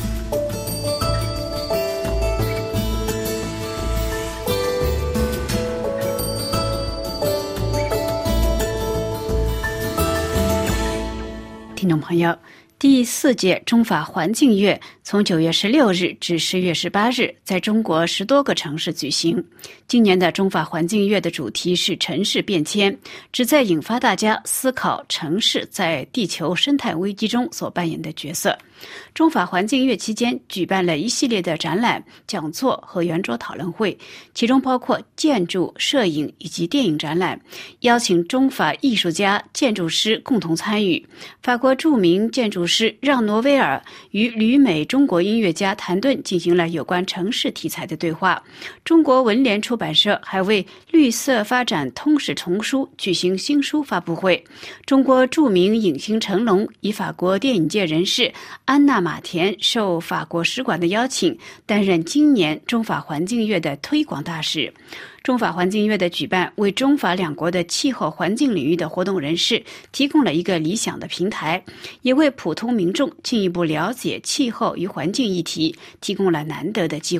听众朋友，第四届中法环境月从九月十六日至十月十八日在中国十多个城市举行。今年的中法环境月的主题是城市变迁，旨在引发大家思考城市在地球生态危机中所扮演的角色。中法环境月期间举办了一系列的展览、讲座和圆桌讨论会，其中包括建筑、摄影以及电影展览，邀请中法艺术家、建筑师共同参与。法国著名建筑师让·诺威尔与旅美中国音乐家谭盾进行了有关城市题材的对话。中国文联出版社还为绿色发展通史丛书举行新书发布会。中国著名影星成龙以法国电影界人士安娜·马田受法国使馆的邀请，担任今年中法环境月的推广大使。中法环境月的举办，为中法两国的气候环境领域的活动人士提供了一个理想的平台，也为普通民众进一步了解气候与环境议题提供了难得的机会。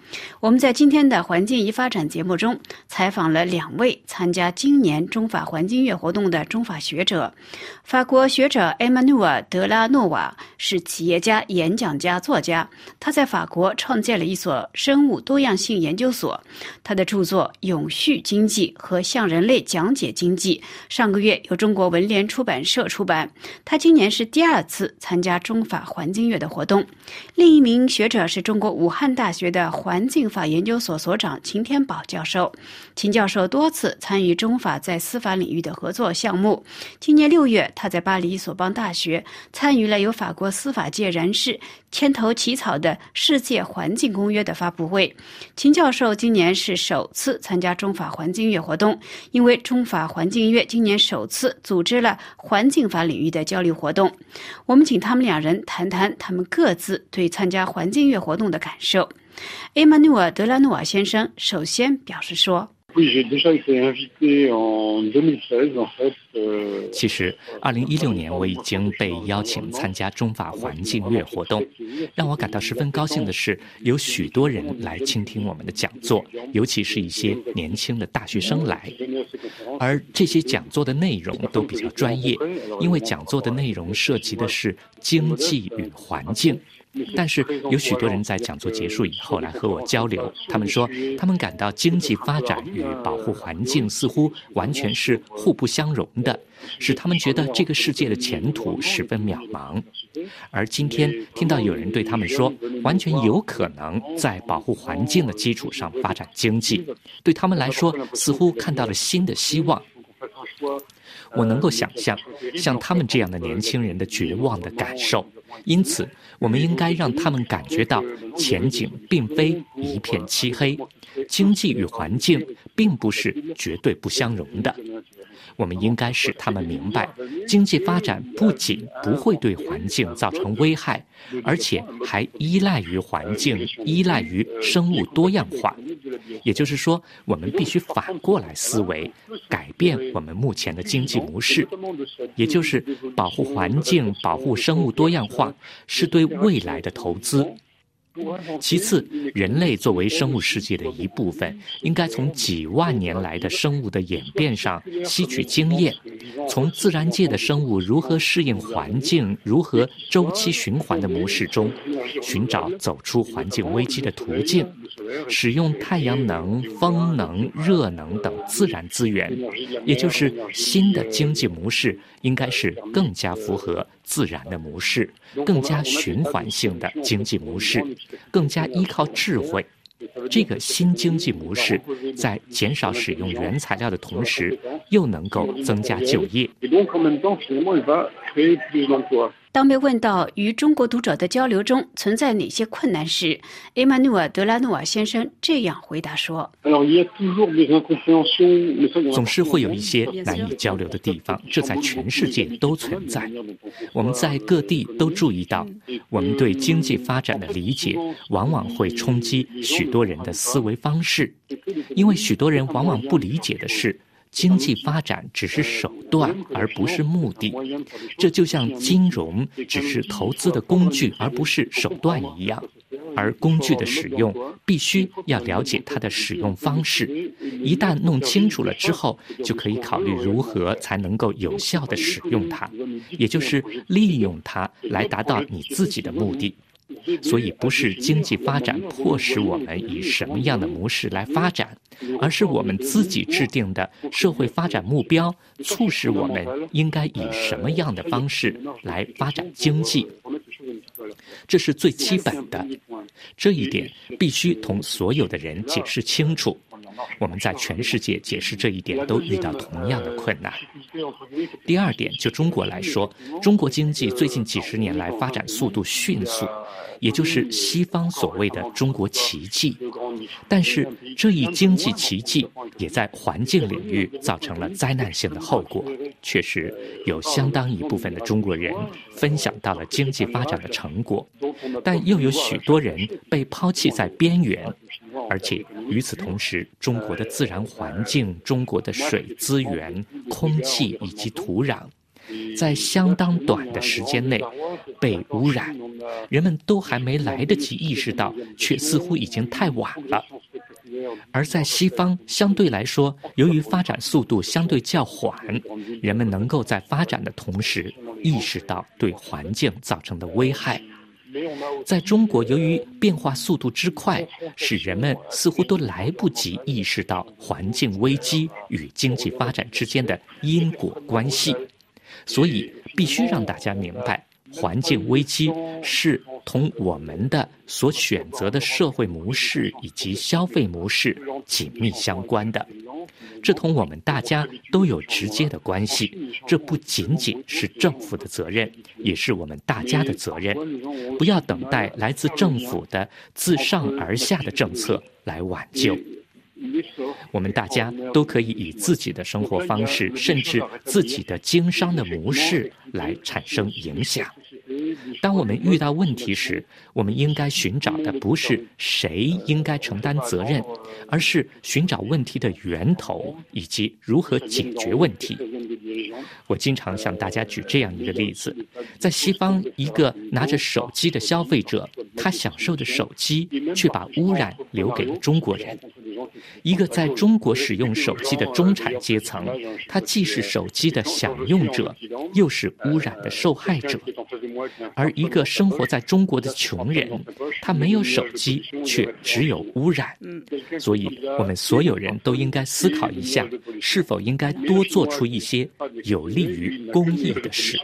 我们在今天的环境与发展节目中采访了两位参加今年中法环境月活动的中法学者。法国学者埃曼努尔·德拉诺瓦是企业家、演讲家、作家，他在法国创建了一所生物多样性研究所。他的著作《永续经济》和《向人类讲解经济》上个月由中国文联出版社出版。他今年是第二次参加中法环境月的活动。另一名学者是中国武汉大学的环境法研究所所长秦天宝教授。秦教授多次参与中法在司法领域的合作项目。今年六月，他在巴黎索邦大学参与了由法国司法界人士牵头起草的世界环境公约的发布会。秦教授今年是首次参加中法环境月活动，因为中法环境月今年首次组织了环境法领域的交流活动。我们请他们两人谈谈他们各自对参加环境月活动的感受。埃曼努尔·德拉诺瓦先生首先表示说， 其实二零一六年我已经被邀请参加中法环境月活动，让我感到十分高兴的是，有许多人来倾听我们的讲座，尤其是一些年轻的大学生来。而这些讲座的内容都比较专业，因为讲座的内容涉及的是经济与环境。但是有许多人在讲座结束以后来和我交流，他们说他们感到经济发展与保护环境似乎完全是互不相容的，使他们觉得这个世界的前途十分渺茫。而今天听到有人对他们说，完全有可能在保护环境的基础上发展经济，对他们来说似乎看到了新的希望。我能够想象像他们这样的年轻人的绝望的感受，因此我们应该让他们感觉到前景并非一片漆黑，经济与环境并不是绝对不相容的。我们应该使他们明白，经济发展不仅不会对环境造成危害，而且还依赖于环境，依赖于生物多样化。也就是说，我们必须反过来思维，改变我们目前的经济模式，也就是保护环境、保护生物多样化是对未来的投资。其次，人类作为生物世界的一部分，应该从几万年来的生物的演变上吸取经验，从自然界的生物如何适应环境、如何周期循环的模式中，寻找走出环境危机的途径，使用太阳能、风能、热能等自然资源，也就是新的经济模式应该是更加符合自然的模式，更加循环性的经济模式，更加依靠智慧。这个新经济模式在减少使用原材料的同时，又能够增加就业。 当被问到与中国读者的交流中存在哪些困难时，埃曼努尔·德拉诺瓦先生这样回答说： 总是会有一些难以交流的地方，这在全世界都存在。我们在各地都注意到，我们对经济发展的理解往往会冲击许多人的思维方式，因为许多人往往不理解的是，经济发展只是手段而不是目的，这就像金融只是投资的工具而不是手段一样。而工具的使用必须要了解它的使用方式，一旦弄清楚了之后，就可以考虑如何才能够有效地使用它，也就是利用它来达到你自己的目的。所以不是经济发展迫使我们以什么样的模式来发展，而是我们自己制定的社会发展目标促使我们应该以什么样的方式来发展经济。这是最基本的，这一点必须同所有的人解释清楚。我们在全世界解释这一点都遇到同样的困难。第二点，就中国来说，中国经济最近几十年来发展速度迅速，也就是西方所谓的中国奇迹。但是这一经济奇迹也在环境领域造成了灾难性的后果。确实有相当一部分的中国人分享到了经济发展的成果，但又有许多人被抛弃在边缘。而且与此同时，中国的自然环境、中国的水资源、空气以及土壤， 在相当短的时间内被污染，人们都还没来得及意识到，却似乎已经太晚了。而在西方，相对来说，由于发展速度相对较缓，人们能够在发展的同时意识到对环境造成的危害。在中国，由于变化速度之快，使人们似乎都来不及意识到环境危机与经济发展之间的因果关系，所以必须让大家明白，环境危机是同我们的所选择的社会模式以及消费模式紧密相关的。这同我们大家都有直接的关系，这不仅仅是政府的责任，也是我们大家的责任。不要等待来自政府的自上而下的政策来挽救。我们大家都可以以自己的生活方式，甚至自己的经商的模式来产生影响。当我们遇到问题时，我们应该寻找的不是谁应该承担责任，而是寻找问题的源头以及如何解决问题。我经常向大家举这样一个例子，在西方，一个拿着手机的消费者，他享受的手机却把污染留给了中国人。一个在中国使用手机的中产阶层，他既是手机的享用者，又是污染的受害者。而一个生活在中国的穷人，他没有手机，却只有污染。所以我们所有人都应该思考一下，是否应该多做出一些有利于公益的事。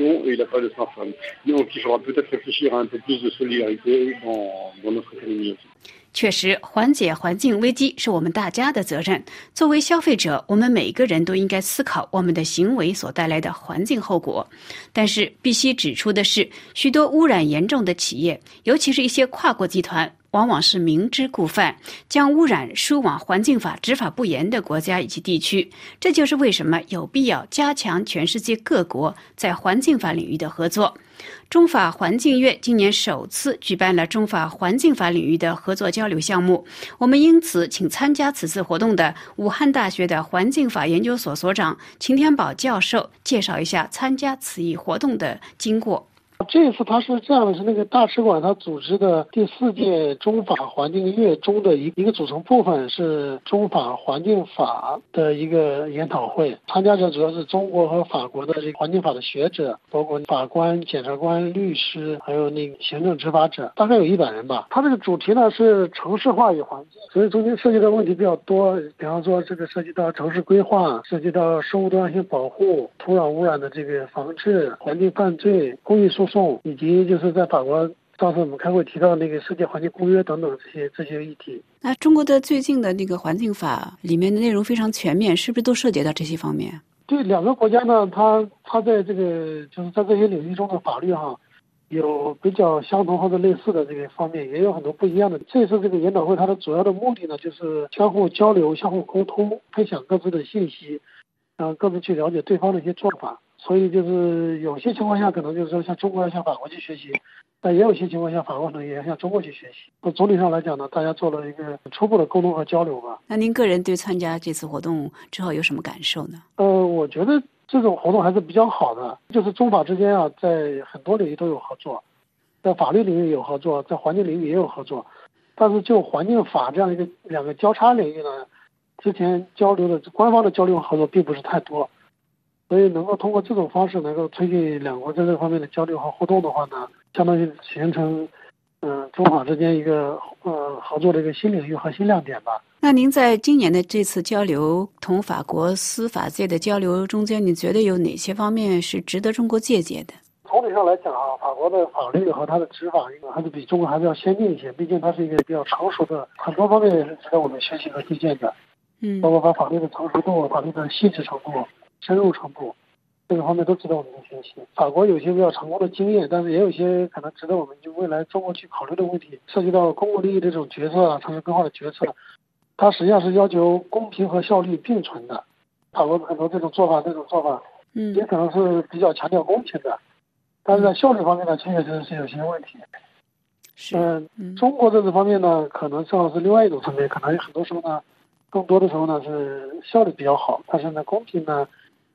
确实，缓解环境危机是我们大家的责任。作为消费者，我们每个人都应该思考我们的行为所带来的环境后果。但是必须指出的是，许多污染严重的企业，尤其是一些跨国集团，往往是明知故犯，将污染输往环境法执法不严的国家以及地区。这就是为什么有必要加强全世界各国在环境法领域的合作。中法环境月今年首次举办了中法环境法领域的合作交流项目，我们因此请参加此次活动的武汉大学的环境法研究所所长秦天宝教授介绍一下参加此一活动的经过。 这次它是这样的，是那个大使馆它组织的第四届中法环境月中的一一个组成部分是中法环境法的一个研讨会，参加者主要是中国和法国的这个环境法的学者，包括法官、检察官、律师，还有那个行政执法者，大概有一百人吧。它这个主题呢是城市化与环境，所以中间涉及的问题比较多，比方说这个涉及到城市规划，涉及到生物多样性保护、土壤污染的这个防治、环境犯罪、公益诉讼，以及就是在法国上次我们开会提到那个世界环境公约等等这些这些议题。 那中国的最近的那个环境法里面的内容非常全面，是不是都涉及到这些方面？ 对，两个国家呢，它它在这个就是在这些领域中的法律哈，有比较相同或者类似的这个方面，也有很多不一样的。这次这个研讨会它的主要的目的呢，就是相互交流、相互沟通，分享各自的信息，让各自去了解对方的一些做法。所以就是有些情况下可能就是说像中国要向法国去学习，但也有些情况下法国可能也要向中国去学习。那总体上来讲呢，大家做了一个初步的沟通和交流吧。 那您个人对参加这次活动之后有什么感受呢？ 呃，我觉得这种活动还是比较好的，就是中法之间啊，在很多领域都有合作，在法律领域有合作，在环境领域也有合作，但是就环境法这样一个两个交叉领域呢，之前交流的官方的交流合作并不是太多。所以能够通过这种方式能够推进两国在这方面的交流和互动的话呢，相当于形成嗯、呃、中法之间一个呃合作的一个新领域和新亮点吧。 那您在今年的这次交流同法国司法界的交流中间，你觉得有哪些方面是值得中国借鉴的？ 总体上来讲啊，法国的法律和它的执法还是比中国还是要先进一些，毕竟它是一个比较成熟的，很多方面也是值得我们学习和借鉴的。嗯，包括把法律的成熟度、法律的细致程度、深入程度，这个方面都值得我们去学习。法国有些比较成功的经验，但是也有一些可能值得我们就未来中国去考虑的问题，涉及到公共利益的这种决策啊，城市规划的决策，它实际上是要求公平和效率并存的。法国很多这种做法，这种做法，嗯，也可能是比较强调公平的，但是在效率方面呢，确实是有些问题。是，嗯、呃，中国在这方面呢，可能正好是另外一种层面，可能很多时候呢，更多的时候呢是效率比较好，但是呢，公平呢，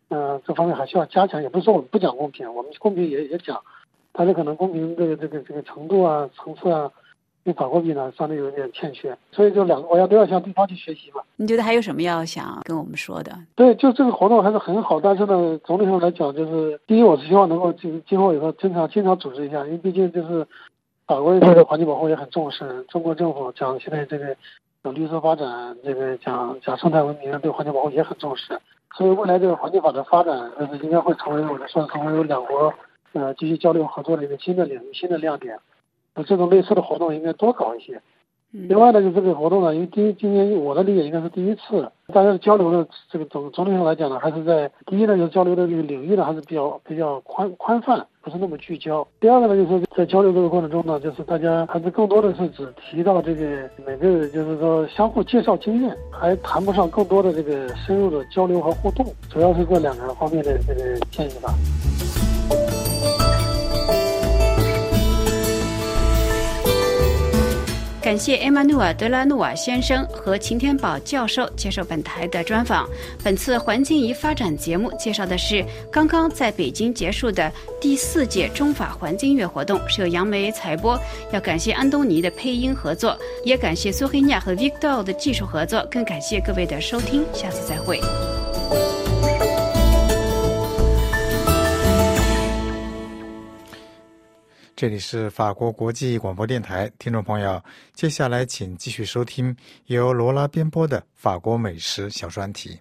呃，这方面还需要加强。也不是说我们不讲公平，我们公平也也讲，但是可能公平的这个这个程度啊、层次啊，跟法国比呢，相对有点欠缺。所以就两个国家都要向对方去学习嘛。 你觉得还有什么要想跟我们说的？ 对，就这个活动还是很好，但是呢，总体上来讲，就是第一，我是希望能够今今后以后经常经常组织一下，因为毕竟就是法国人对环境保护也很重视，中国政府讲现在这个有绿色发展，这个讲讲生态文明，对环境保护也很重视。所以未来这个环境法的发展，呃，应该会成为我们说成为两国呃继续交流合作的一个新的领域、新的亮点。呃，这种类似的活动应该多搞一些。另外呢，就这个活动呢，因为第一今年我的理解应该是第一次，大家交流的这个总总体上来讲呢，还是在第一呢，就是交流的这个领域呢，还是比较比较宽宽泛，不是那么聚焦。第二个呢，就是在交流这个过程中呢，就是大家还是更多的是只提到这个每个人就是说相互介绍经验，还谈不上更多的这个深入的交流和互动，主要是这两个方面的这个建议吧。 感谢埃马努尔·德拉努瓦先生和擎天宝教授接受本台的专访。本次环境与发展节目介绍的是刚刚在北京结束的第四届中法环境月活动，是由杨梅采播。要感谢安东尼的配音合作，也感谢苏黑亚和 Victor 的技术合作，更感谢各位的收听，下次再会。 这里是法国国际广播电台，听众朋友，接下来请继续收听由罗拉编播的法国美食小专题。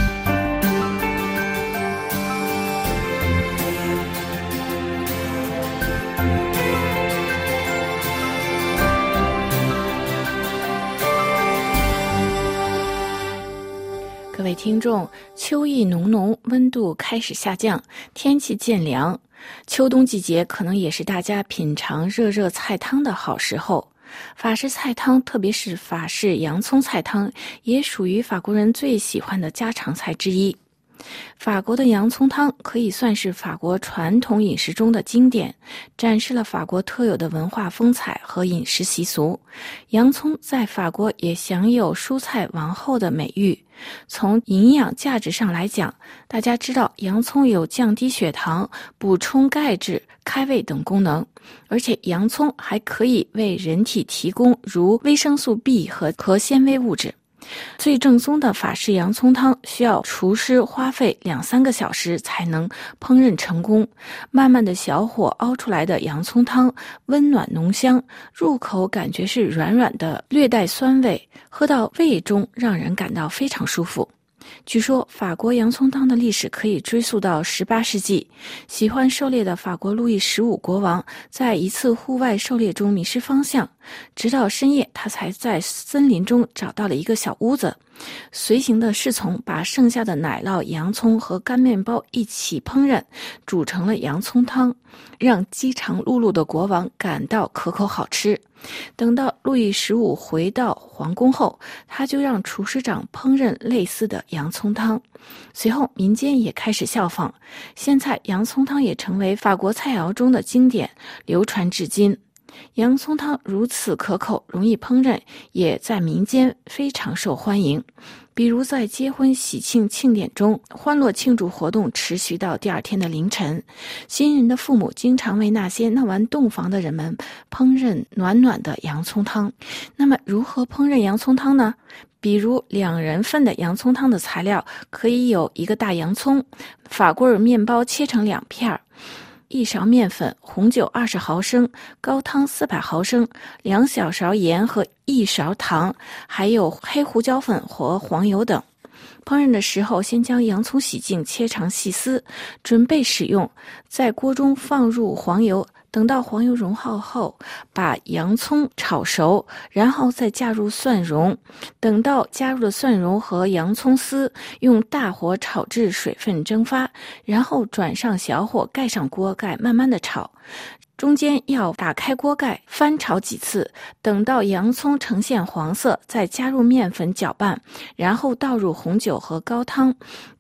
各位听众，秋意浓浓，温度开始下降，天气渐凉。秋冬季节可能也是大家品尝热热菜汤的好时候。法式菜汤，特别是法式洋葱菜汤，也属于法国人最喜欢的家常菜之一。法国的洋葱汤可以算是法国传统饮食中的经典，展示了法国特有的文化风采和饮食习俗。洋葱在法国也享有蔬菜王后的美誉。从营养价值上来讲，大家知道洋葱有降低血糖、补充钙质、开胃等功能，而且洋葱还可以为人体提供如维生素 B 和核纤维物质。最正宗的法式洋葱汤需要厨师花费两三个小时才能烹饪成功。慢慢的小火熬出来的洋葱汤温暖浓香，入口感觉是软软的，略带酸味，喝到胃中让人感到非常舒服。据说法国洋葱汤的历史可以追溯到十八世纪，喜欢狩猎的法国路易十五国王在一次户外狩猎中迷失方向，直到深夜他才在森林中找到了一个小屋子。随行的侍从把剩下的奶酪、洋葱和干面包一起烹饪，煮成了洋葱汤，让饥肠辘辘的国王感到可口好吃。等到路易十五回到皇宫后，他就让厨师长烹饪类似的洋葱汤。随后民间也开始效仿，现在洋葱汤也成为法国菜肴中的经典，流传至今。洋葱汤如此可口，容易烹饪，也在民间非常受欢迎。比如在结婚喜庆庆典中，欢乐庆祝活动持续到第二天的凌晨，新人的父母经常为那些闹完洞房的人们烹饪暖暖的洋葱汤。那么如何烹饪洋葱汤呢？比如两人份的洋葱汤的材料可以有一个大洋葱，法棍儿面包切成两片，一勺面粉，红酒二十毫升，高汤四百毫升，两小勺盐和一勺糖，还有黑胡椒粉和黄油等。烹饪的时候，先将洋葱洗净，切成细丝，准备使用。在锅中放入黄油，等到黄油融化后，把洋葱炒熟，然后再加入蒜蓉。等到加入了蒜蓉和洋葱丝，用大火炒至水分蒸发，然后转上小火，盖上锅盖，慢慢的炒。中间要打开锅盖，翻炒几次，等到洋葱呈现黄色，再加入面粉搅拌，然后倒入红酒和高汤。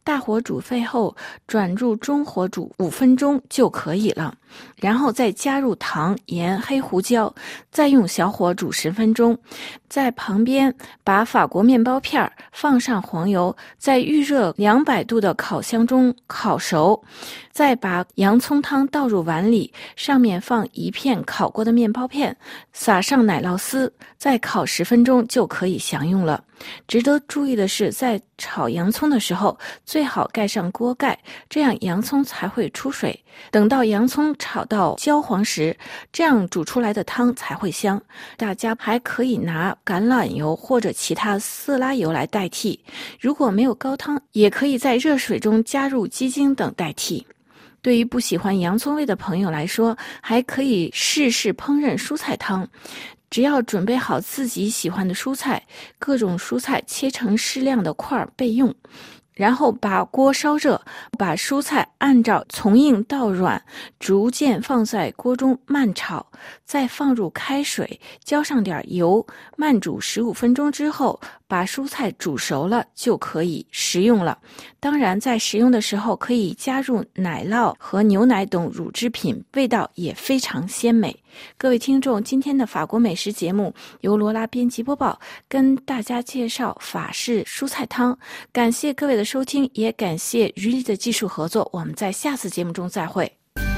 大火煮沸后转入中火煮五分钟就可以了，然后再加入糖、盐、黑胡椒，再用小火煮十分钟。在旁边把法国面包片放上黄油，在预热两百度的烤箱中烤熟，再把洋葱汤倒入碗里，上面放一片烤过的面包片，撒上奶酪丝，再烤十分钟就可以享用了。值得注意的是，在炒洋葱的时候最好盖上锅盖，这样洋葱才会出水。等到洋葱炒到焦黄时，这样煮出来的汤才会香。大家还可以拿橄榄油或者其他色拉油来代替，如果没有高汤，也可以在热水中加入鸡精等代替。对于不喜欢洋葱味的朋友来说，还可以试试烹饪蔬菜汤。只要准备好自己喜欢的蔬菜，各种蔬菜切成适量的块备用，然后把锅烧热，把蔬菜按照从硬到软逐渐放在锅中慢炒，再放入开水，浇上点油，慢煮十五分钟之后，把蔬菜煮熟了就可以食用了。当然，在食用的时候可以加入奶酪和牛奶等乳制品，味道也非常鲜美。各位听众，今天的法国美食节目由罗拉编辑播报，跟大家介绍法式蔬菜汤。感谢各位的收听，也感谢于丽的技术合作。我们在下次节目中再会。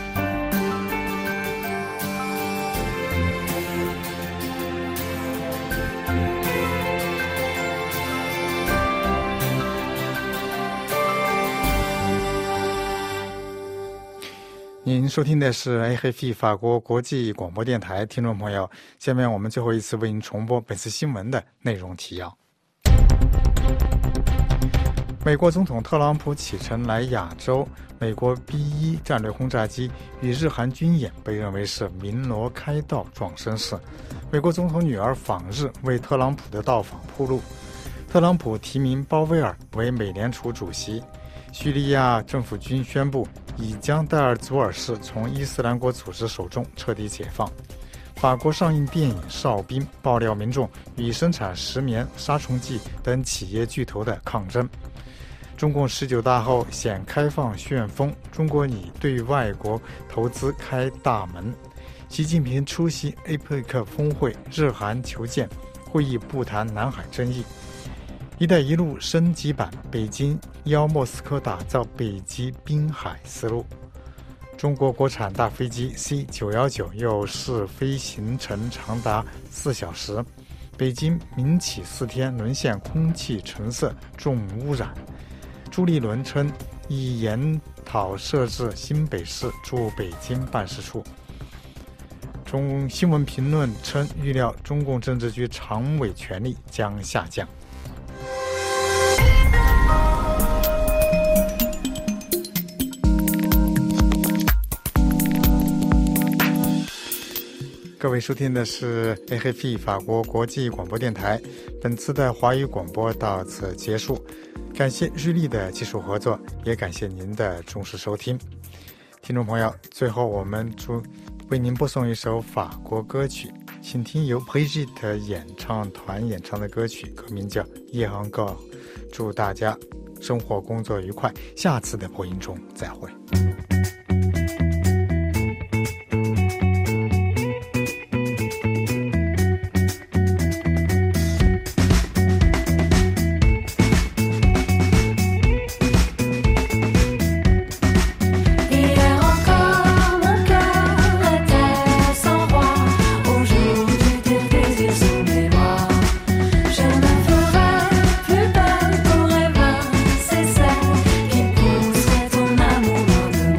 您收听的是 A F P 法国国际广播电台，听众朋友，下面我们最后一次为您重播本次新闻的内容提要。美国总统特朗普启程来亚洲，美国 B 一 战略轰炸机与日韩军演被认为是鸣锣开道壮声势。美国总统女儿访日，为特朗普的到访铺路。特朗普提名鲍威尔为美联储主席。叙利亚政府军宣布已将代尔祖尔市从伊斯兰国组织手中彻底解放。法国上映电影《哨兵》，爆料民众与生产石棉、杀虫剂等企业巨头的抗争。中共十九大后显开放旋风，中国拟对外国投资开大门。习近平出席 A P E C 峰会，日韩求建，会议不谈南海争议。一带一路升级版，北京邀莫斯科打造北极滨海丝路。中国国产大飞机 C 九一九又试飞行程长达四小时，北京民企四天沦陷空气橙色重污染。朱立伦称已研讨设置新北市驻北京办事处。中新闻评论称，预料中共政治局常委权力将下降。各位收听的是 A F P 法国国际广播电台，本次的华语广播到此结束，感谢日立的技术合作，也感谢您的忠实收听。听众朋友，最后我们祝为您播送一首法国歌曲，请听由 Brigitte 演唱团演唱的歌曲，歌名叫《夜航歌》。祝大家生活工作愉快，下次的播音中再会。 Pour rêver, c'est ça qui pousserait ton amour loin de moi.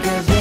'cause